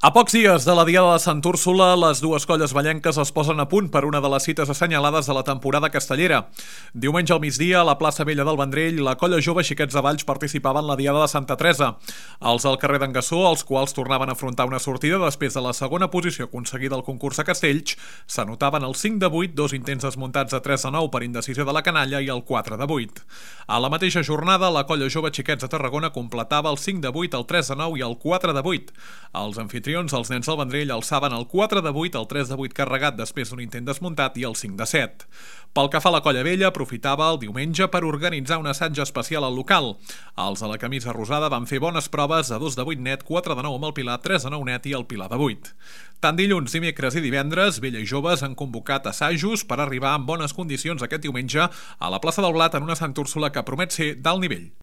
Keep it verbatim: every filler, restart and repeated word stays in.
A pocs dies de la Diada de Sant Úrsula, les dues colles vallenques es posen a punt per una de les cites assenyalades de la temporada castellera. Diumenge al migdia, a la plaça Vella del Vendrell, la colla jove Xiquets de Valls participava en la Diada de Santa Teresa. Els del carrer d'en Gassó, els quals tornaven a afrontar una sortida després de la segona posició aconseguida al concurs a Castells, s'anotaven el cinc de vuit, dos intents desmuntats a tres de nou per indecisió de la canalla i el quatre de vuit. A la mateixa jornada, la colla jove Xiquets de Tarragona completava el cinc de vuit, el tres de nou i el quatre de vuit. Els anfitrions Els nens del Vendrell alçaven el quatre de vuit, el tres de vuit carregat després d'un intent desmuntat i el cinc de set. Pel que fa a la colla vella, aprofitava el diumenge per organitzar un assaig especial al local. Els de la camisa rosada van fer bones proves a dos de vuit net, quatre de nou amb el Pilar, tres de nou net i el Pilar de vuit. Tant dilluns, dimecres i divendres, vella i joves han convocat assajos per arribar en bones condicions aquest diumenge a la plaça del Blat en una Sant Úrsula que promet ser d'alt nivell.